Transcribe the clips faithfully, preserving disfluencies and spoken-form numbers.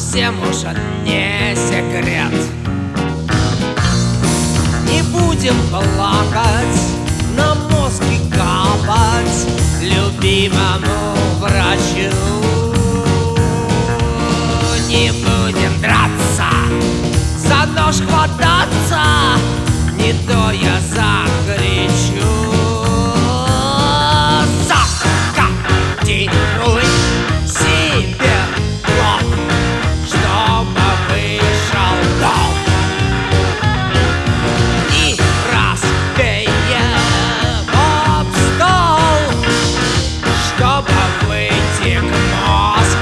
совсем уж он не секрет. Не будем плакать, на мозг и капать любимому врачу. Не будем драться, за нож хвататься, не то я закричу. Закодируй себе лоб, чтобы вышел дом, и разбеем об стол, чтобы вытек мозг.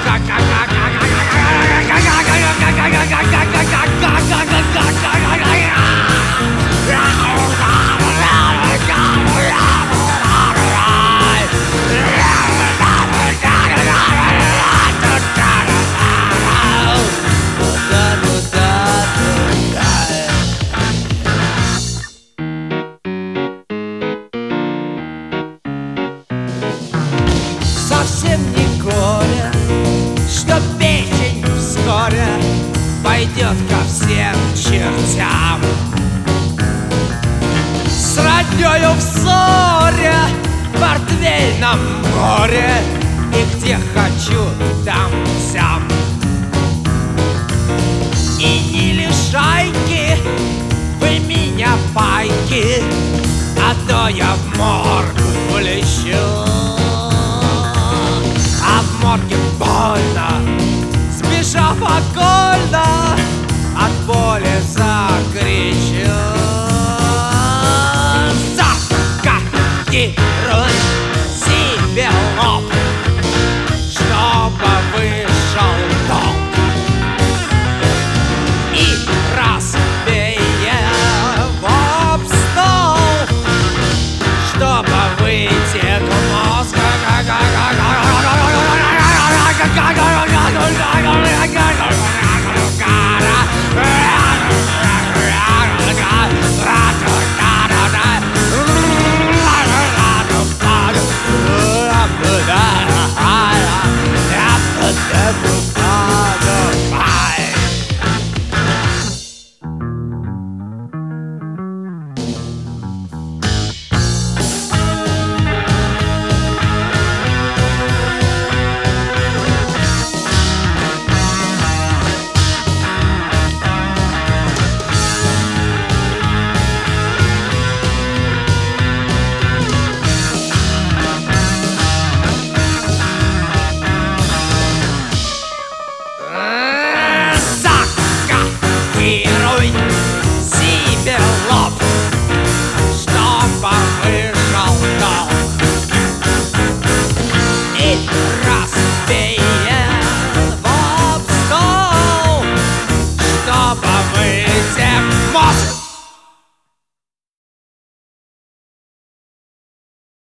Совсем не горе, что печень вскоре пойдет ко всем чертям. С роднёю в ссоре, в портвейном море, и где хочу, там сям. И не лишайки вы меня пайки, а то я в морг полечу. А в морге больно, сбежав окольно, от боли закричу. Закодируй себе лоб, чтобы вышел дом, и разбей об стол, чтобы вытек мозг. Yeah.